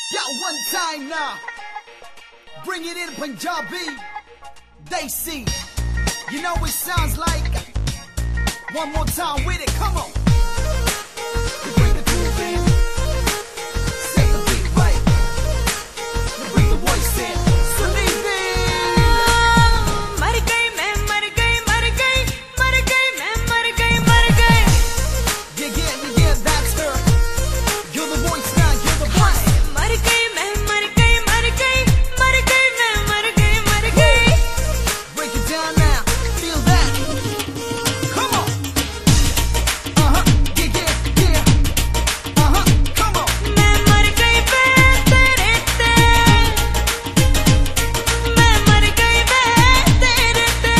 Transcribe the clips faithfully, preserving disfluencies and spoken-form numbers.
Yo, one time now. Bring it in Punjabi. They see. You know it sounds like. One more time with it. Come on. You bring the groove in. Set the beat right. You bring the voice in. Sunil. मर गई मैं मर गई मर गई मर गई मैं मर गई मर गई. Yeah, yeah, yeah, yeah, that's her. You're the voice now. You're the voice. मर गई मैं मर गई मर गई मर गई मैं मर गई मर गई. Break it down now. Feel that. Come on. Uh huh. Yeah, yeah, yeah. Uh huh. Come on. मैं मर गई बे तेरे ते. मैं मर गई बे तेरे ते.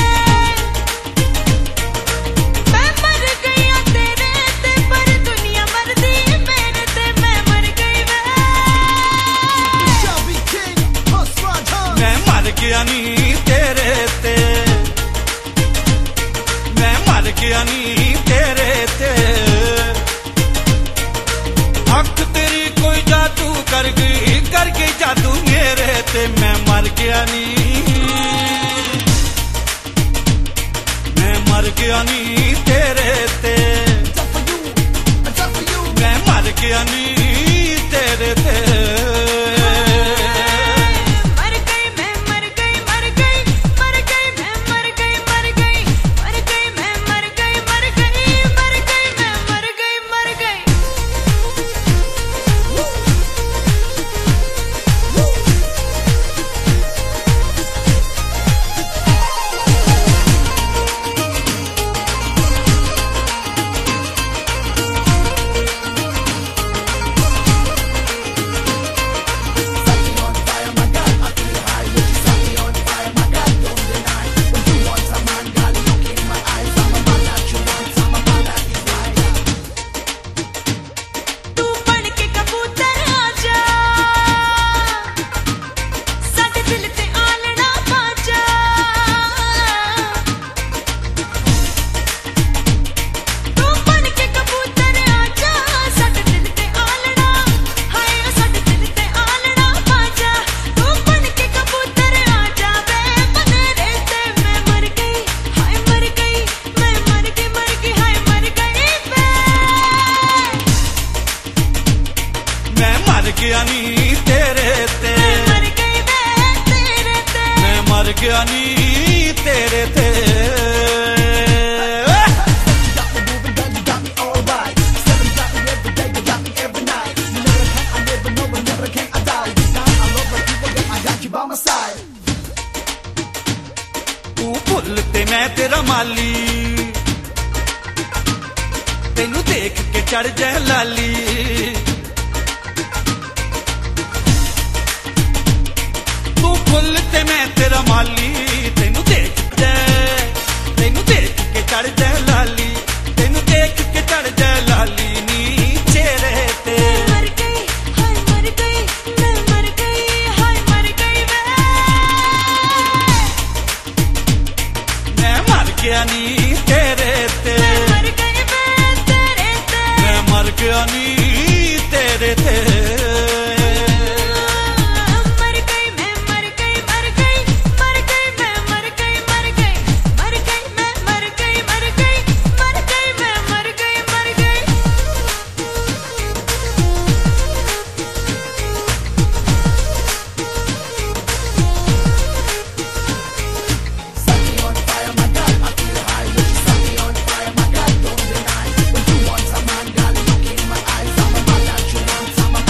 मैं मर गई आ तेरे ते पर दुनिया मरदी मेरे ते. मैं मर गई बे. Shelby King. Huss Raj Huss. मैं मर गया नी तेरे ते मैं मर गया नी तेरे ते अख तेरी कोई जादू कर गई कर गई जादू मेरे ते मैं मर गया नी मैं मर गया नी तेरे ते Tough for you. Tough for you. मैं मर गया नी तेरे ते मर गई मैं मर गई मर गई मर गई मैं मर गई मर गई मर गई मैं मर गई मर गई मर गई मैं मर गई मर गई. तू बन के कबूतर आजा साडे दिल ते आलना पाजा. तू बन के कबूतर आजा साडे दिल ते आलना हाय साडे दिल ते आलना पाजा. तू बन के कबूतर आजा बे बनेरे ते. मैं मर गई हाय मर गई मैं मर गई मर गई हाय मर गई बे. मैं मर गया नी तेरे ते मर गई बे तेरे ते. मैं मर गया नी तेरे ते Got me moving, girl, you got me alright. Steady got me every day, you got me every night. You never can, I never know, but never can I die. Deep down, I love like you, but I got you by my side. तू भुल ते मैं तेरा माली तेनू देख के चढ़ जाए लाली तू भुल ते मैं तेरा माली तेनू देख के तेनू देख के चढ़ जाए लाली तेनू देख के चढ़ जाए लाली नी चेहरे ते मर गई हाय मर गई मैं मर गई हाय मर गई बे. मैं मर गया नी तेरे ते मर गई बे तेरे ते. मैं मर गया नी तेरे ते मर गई मैं मर गई मर गई मर गई मैं मर गई मर गई मर गई मैं मर गई मर गई मर गई मैं मर गई मर गई. Set me on fire, my God, I feel high. When you set me on fire, my God, don't deny. When you want a man, girl, look in my eyes. I'm a man that you want, I'm a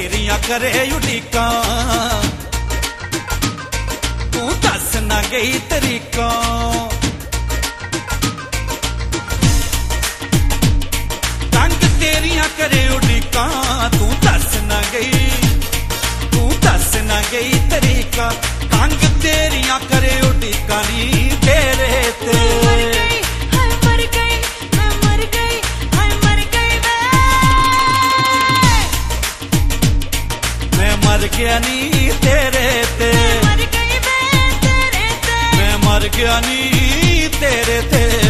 तेरिया करे उड़ीका तू दस ना गई तरीका तंग तेरिया करे उड़ीका तू दस ना गई तू दस ना गई तरीका तंग तेरिया करे उड़ीका नी तेरे ते मर गया नी तेरे ते मैं मर गया नी तेरे ते